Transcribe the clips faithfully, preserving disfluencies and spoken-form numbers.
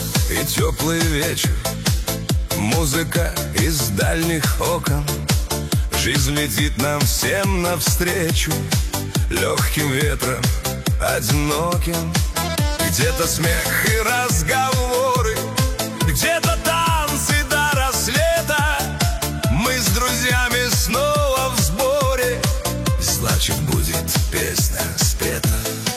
и теплый вечер, музыка из дальних окон. Жизнь летит нам всем навстречу легким ветром, одиноким. Где-то смех и разговоры, где-то танцы до рассвета. Мы с друзьями снова в сборе, значит, будет песня спета.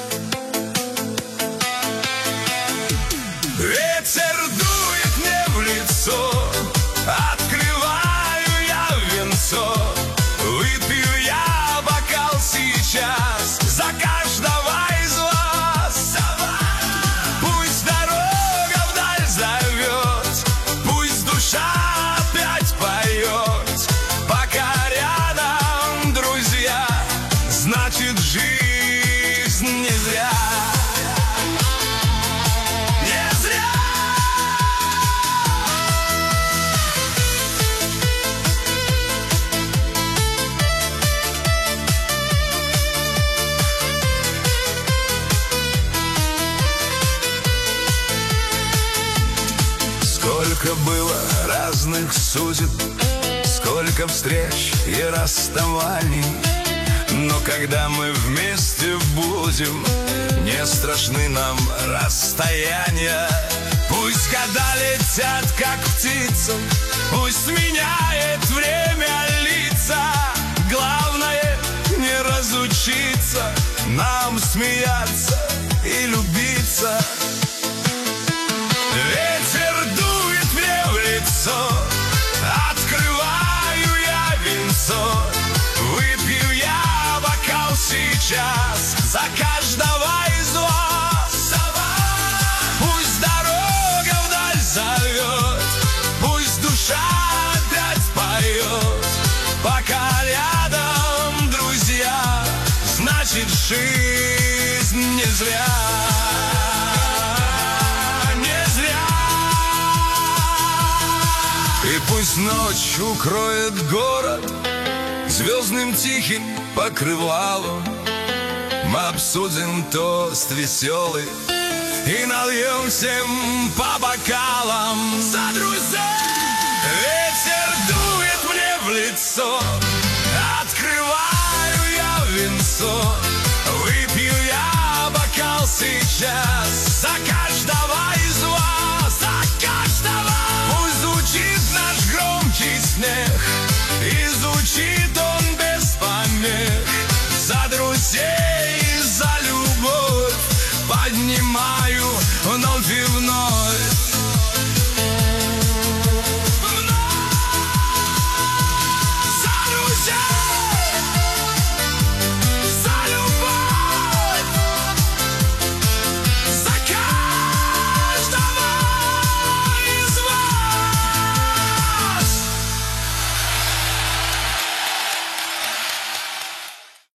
Ветер дует мне в лицо, открываю я венцо. Выпью я бокал сейчас за каждого из вас. Пусть дорога вдаль зовет, пусть душа опять поет. Пока рядом друзья, значит, жизнь не зря. Сколько было разных судеб, сколько встреч и расставаний, но когда мы вместе будем, не страшны нам расстояния. Пусть года летят, как птицам, пусть меняет время лица. Главное не разучиться нам смеяться и любиться. Ветер дует мне в лицо, открываю я венцо. Выпью я бокал сейчас за каждого из вас. Пусть дорога вдаль зовет, пусть душа опять поет. Пока рядом друзья, значит, жизнь не зря. И пусть ночь укроет город звездным тихим покрывалом, мы обсудим тост веселый и нальем всем по бокалам за друзей. Ветер дует мне в лицо, открываю я венцо. Выпью я бокал сейчас за каждого из вас, за каждого. Пусть звучит наш громкий смех, и звучит он без помех. За друзей, за любовь поднимай